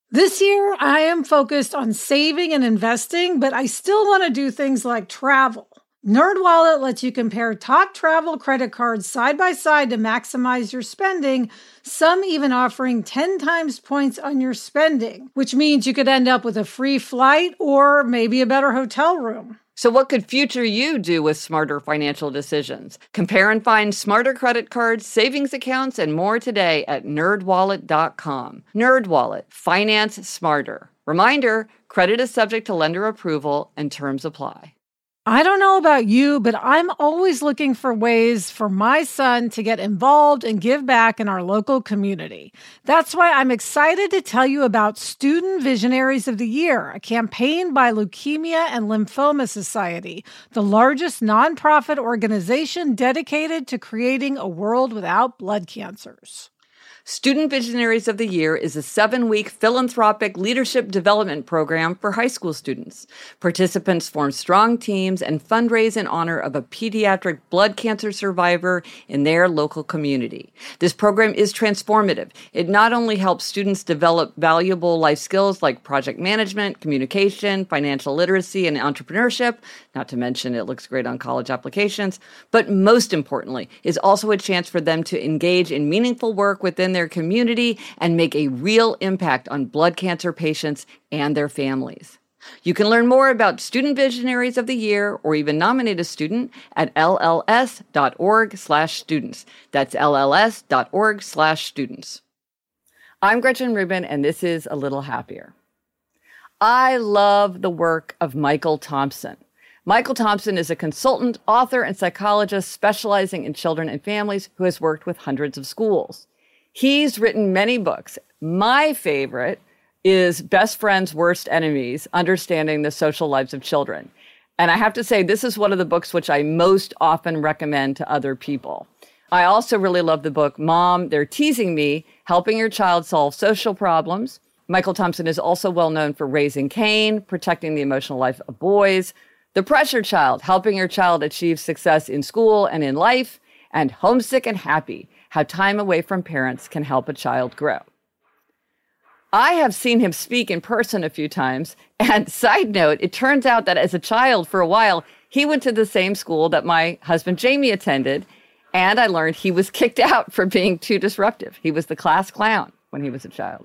This year, I am focused on saving and investing, but I still want to do things like travel. NerdWallet lets you compare top travel credit cards side by side to maximize your spending, some even offering 10 times points on your spending, which means you could end up with a free flight or maybe a better hotel room. So what could future you do with smarter financial decisions? Compare and find smarter credit cards, savings accounts, and more today at nerdwallet.com. NerdWallet, finance smarter. Reminder, credit is subject to lender approval and terms apply. I don't know about you, but I'm always looking for ways for my son to get involved and give back in our local community. That's why I'm excited to tell you about Student Visionaries of the Year, a campaign by Leukemia and Lymphoma Society, the largest nonprofit organization dedicated to creating a world without blood cancers. Student Visionaries of the Year is a 7-week philanthropic leadership development program for high school students. Participants form strong teams and fundraise in honor of a pediatric blood cancer survivor in their local community. This program is transformative. It not only helps students develop valuable life skills like project management, communication, financial literacy, and entrepreneurship, not to mention it looks great on college applications, but most importantly, is also a chance for them to engage in meaningful work within their community and make a real impact on blood cancer patients and their families. You can learn more about Student Visionaries of the Year or even nominate a student at lls.org/students. That's lls.org/students. I'm Gretchen Rubin, and this is A Little Happier. I love the work of Michael Thompson. Michael Thompson is a consultant, author, and psychologist specializing in children and families who has worked with hundreds of schools. He's written many books. My favorite is Best Friends, Worst Enemies, Understanding the Social Lives of Children. And I have to say, this is one of the books which I most often recommend to other people. I also really love the book, Mom, They're Teasing Me, Helping Your Child Solve Social Problems. Michael Thompson is also well known for Raising Cain, Protecting the Emotional Life of Boys, The Pressure Child, Helping Your Child Achieve Success in School and in Life, and Homesick and Happy, How Time Away from Parents Can Help a Child Grow. I have seen him speak in person a few times, and side note, it turns out that as a child for a while, he went to the same school that my husband Jamie attended, and I learned he was kicked out for being too disruptive. He was the class clown when he was a child.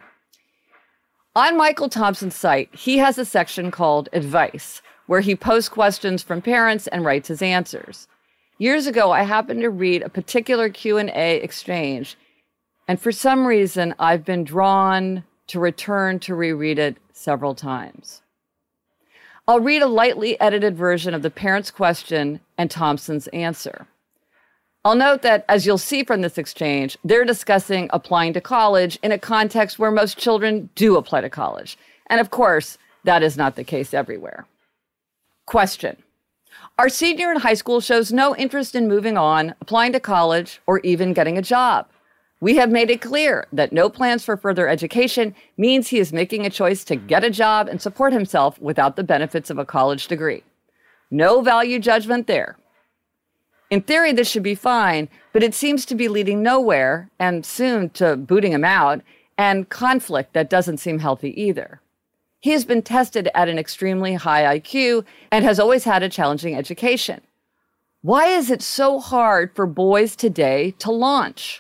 On Michael Thompson's site, he has a section called Advice, where he posts questions from parents and writes his answers. Years ago, I happened to read a particular Q&A exchange, and for some reason, I've been drawn to return to reread it several times. I'll read a lightly edited version of the parent's question and Thompson's answer. I'll note that, as you'll see from this exchange, they're discussing applying to college in a context where most children do apply to college. And of course, that is not the case everywhere. Question. Our senior in high school shows no interest in moving on, applying to college, or even getting a job. We have made it clear that no plans for further education means he is making a choice to get a job and support himself without the benefits of a college degree. No value judgment there. In theory, this should be fine, but it seems to be leading nowhere, and soon to booting him out, and conflict that doesn't seem healthy either. He has been tested at an extremely high IQ and has always had a challenging education. Why is it so hard for boys today to launch?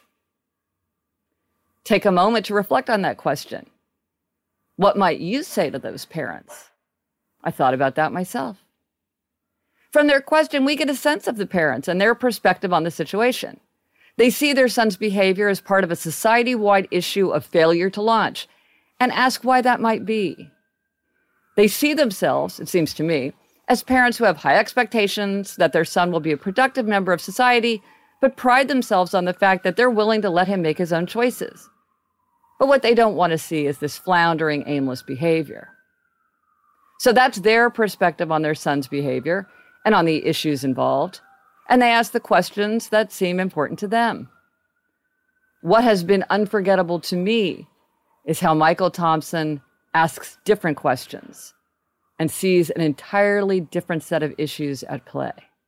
Take a moment to reflect on that question. What might you say to those parents? I thought about that myself. From their question, we get a sense of the parents and their perspective on the situation. They see their son's behavior as part of a society-wide issue of failure to launch and ask why that might be. They see themselves, it seems to me, as parents who have high expectations that their son will be a productive member of society, but pride themselves on the fact that they're willing to let him make his own choices. But what they don't want to see is this floundering, aimless behavior. So that's their perspective on their son's behavior and on the issues involved, and they ask the questions that seem important to them. What has been unforgettable to me is how Michael Thompson asks different questions and sees an entirely different set of issues at play.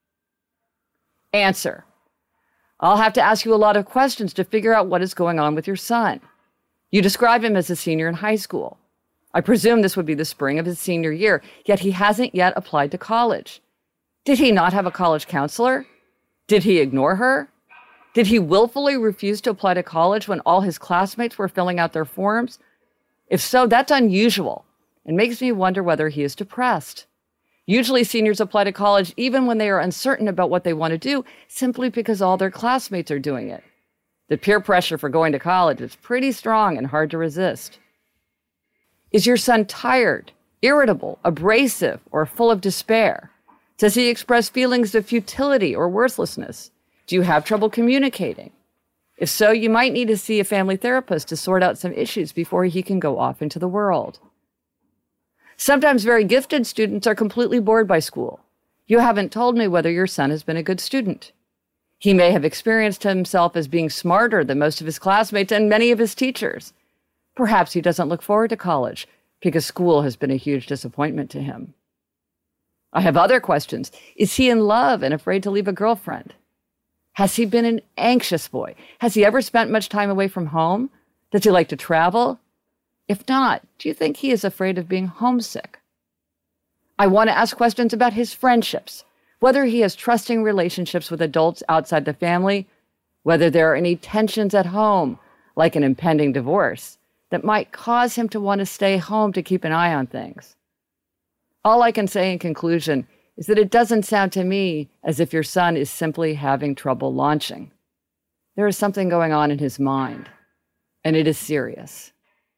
Answer. I'll have to ask you a lot of questions to figure out what is going on with your son. You describe him as a senior in high school. I presume this would be the spring of his senior year, yet he hasn't yet applied to college. Did he not have a college counselor? Did he ignore her? Did he willfully refuse to apply to college when all his classmates were filling out their forms? If so, that's unusual and makes me wonder whether he is depressed. Usually seniors apply to college even when they are uncertain about what they want to do, simply because all their classmates are doing it. The peer pressure for going to college is pretty strong and hard to resist. Is your son tired, irritable, abrasive, or full of despair? Does he express feelings of futility or worthlessness? Do you have trouble communicating? If so, you might need to see a family therapist to sort out some issues before he can go off into the world. Sometimes very gifted students are completely bored by school. You haven't told me whether your son has been a good student. He may have experienced himself as being smarter than most of his classmates and many of his teachers. Perhaps he doesn't look forward to college because school has been a huge disappointment to him. I have other questions. Is he in love and afraid to leave a girlfriend? Has he been an anxious boy? Has he ever spent much time away from home? Does he like to travel? If not, do you think he is afraid of being homesick? I want to ask questions about his friendships, whether he has trusting relationships with adults outside the family, whether there are any tensions at home, like an impending divorce, that might cause him to want to stay home to keep an eye on things. All I can say in conclusion is that it doesn't sound to me as if your son is simply having trouble launching. There is something going on in his mind, and it is serious.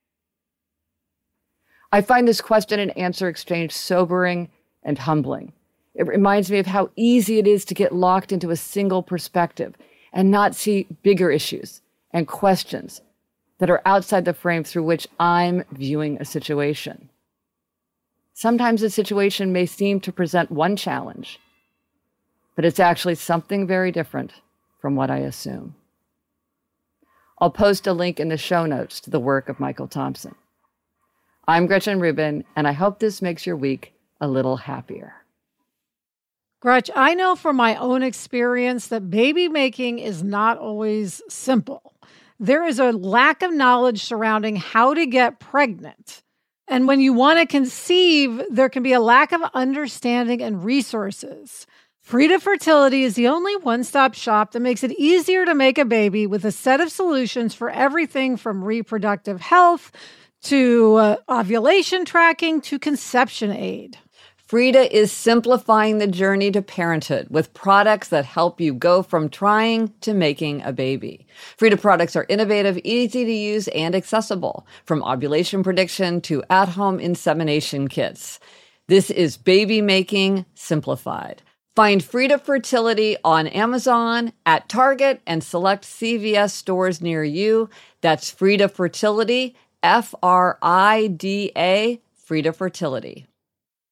I find this question and answer exchange sobering and humbling. It reminds me of how easy it is to get locked into a single perspective and not see bigger issues and questions that are outside the frame through which I'm viewing a situation. Sometimes a situation may seem to present one challenge, but it's actually something very different from what I assume. I'll post a link in the show notes to the work of Michael Thompson. I'm Gretchen Rubin, and I hope this makes your week a little happier. Gretch, I know from my own experience that baby making is not always simple. There is a lack of knowledge surrounding how to get pregnant. And when you want to conceive, there can be a lack of understanding and resources. Frida Fertility is the only one-stop shop that makes it easier to make a baby with a set of solutions for everything from reproductive health to ovulation tracking to conception aid. Frida is simplifying the journey to parenthood with products that help you go from trying to making a baby. Frida products are innovative, easy to use, and accessible, from ovulation prediction to at-home insemination kits. This is baby making simplified. Find Frida Fertility on Amazon, at Target, and select CVS stores near you. That's Frida Fertility, Frida, Frida Fertility.